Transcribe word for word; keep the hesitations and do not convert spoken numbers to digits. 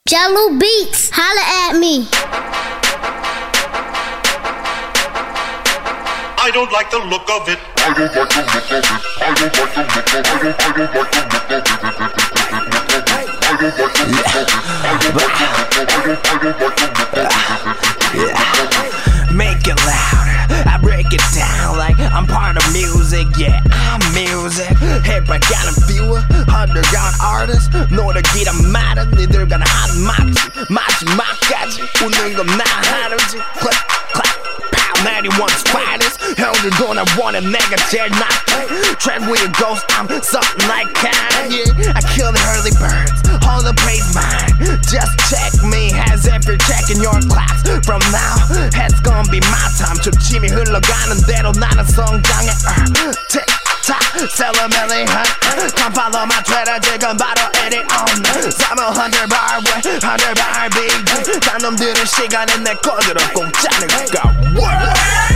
Jello Beats, holla at me. I don't like the look of it. I don't like the look of it. I don't like the look of it. I don't, I don't like the look of it. I don't like the look of it. I don't like the look of it. I don't, I don't like the look of it. Make it louder, I break it down like I'm part of music, yeah, I'm music. Hip-hop got a fewer, underground artists. 노력이란 말은 니들과 나 한 마치 마지막까지 웃는 건 나 하루지. Click, clap, pow, ninety-one's finest. 형들도 날 원해, 내가 제일 낫게. Tread where it goes, I'm something like Kanye. I kill the early birds, all the praise mine. Just check me as if you're checking your clocks. From now, it's gonna be my time. 조심히 흘러가는 대로 나는 성장해. uh, Tick tock, celebrate hot. Come follow my Twitter, 지금 바로 edit on. I'm a hundred bar with hundred bar beat. 딴 놈들은 시간에 내 거들어 공짜니까. What?